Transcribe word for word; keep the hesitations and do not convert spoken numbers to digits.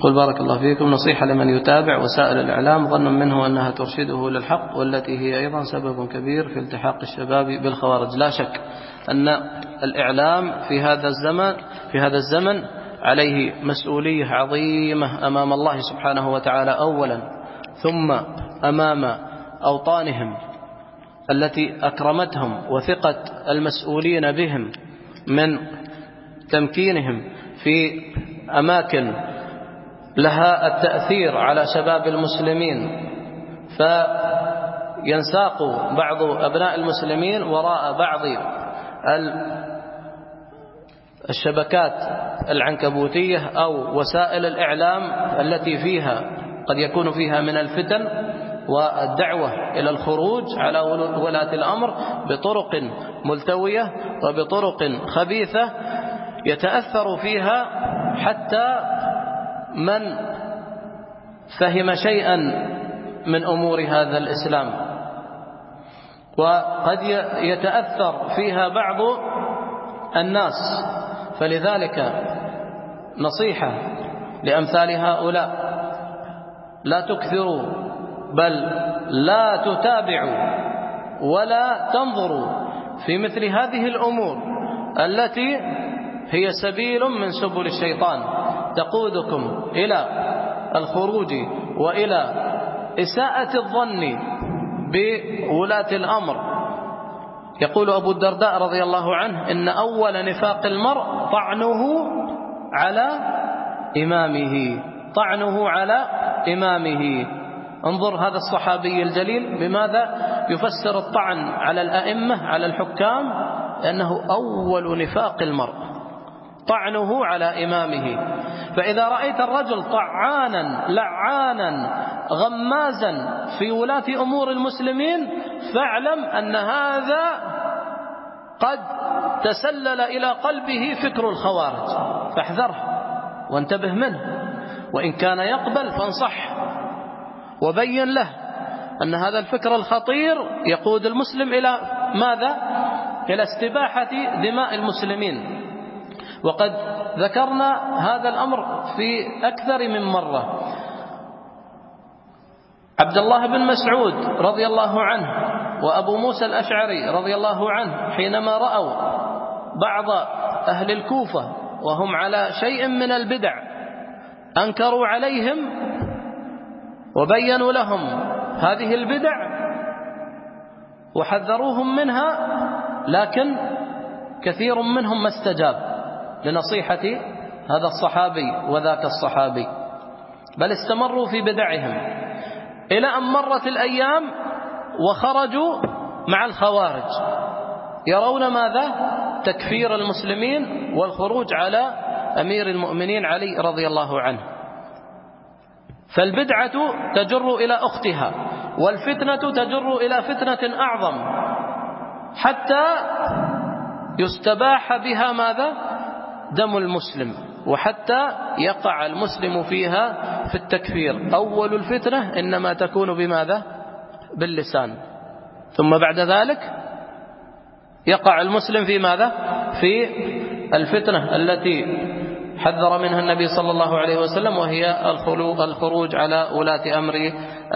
قل بارك الله فيكم، نصيحة لمن يتابع وسائل الإعلام ظنا منه أنها ترشده للحق، والتي هي أيضا سبب كبير في التحاق الشباب بالخوارج. لا شك أن الإعلام في هذا الزمن في هذا الزمن عليه مسؤولية عظيمة أمام الله سبحانه وتعالى أولا، ثم أمام أوطانهم التي أكرمتهم وثقة المسؤولين بهم من تمكينهم في أماكن لها التأثير على شباب المسلمين، فينساق بعض أبناء المسلمين وراء بعض الشبكات العنكبوتية أو وسائل الإعلام التي فيها قد يكون فيها من الفتن والدعوة إلى الخروج على ولاة الأمر بطرق ملتوية وبطرق خبيثة يتأثر فيها حتى من فهم شيئا من أمور هذا الإسلام، وقد يتأثر فيها بعض الناس. فلذلك نصيحة لأمثال هؤلاء: لا تكثروا بل لا تتابعوا ولا تنظروا في مثل هذه الأمور التي هي سبيل من سبل الشيطان تقودكم إلى الخروج وإلى إساءة الظن بولاة الأمر. يقول أبو الدرداء رضي الله عنه: إن أول نفاق المرء طعنه على إمامه طعنه على إمامه. انظر هذا الصحابي الجليل بماذا يفسر الطعن على الأئمة على الحكام، لأنه أول نفاق المرء طعنه على إمامه. فإذا رأيت الرجل طعانا لعانا غمازا في ولاة أمور المسلمين فاعلم أن هذا قد تسلل إلى قلبه فكر الخوارج، فاحذره وانتبه منه، وإن كان يقبل فانصح وبين له أن هذا الفكر الخطير يقود المسلم إلى ماذا؟ إلى استباحة دماء المسلمين. وقد ذكرنا هذا الأمر في أكثر من مرة. عبد الله بن مسعود رضي الله عنه وأبو موسى الأشعري رضي الله عنه حينما رأوا بعض أهل الكوفة وهم على شيء من البدع أنكروا عليهم وبينوا لهم هذه البدع وحذروهم منها، لكن كثير منهم ما استجاب لنصيحة هذا الصحابي وذاك الصحابي، بل استمروا في بدعهم إلى أن مرت الأيام وخرجوا مع الخوارج يرون ماذا؟ تكفير المسلمين والخروج على أمير المؤمنين علي رضي الله عنه. فالبدعة تجر إلى أختها، والفتنة تجر إلى فتنة أعظم، حتى يستباح بها ماذا؟ دم المسلم، وحتى يقع المسلم فيها في التكفير. أول الفتنة إنما تكون بماذا؟ باللسان، ثم بعد ذلك يقع المسلم في ماذا؟ في الفتنة التي حذر منها النبي صلى الله عليه وسلم، وهي الخروج على ولاة أمر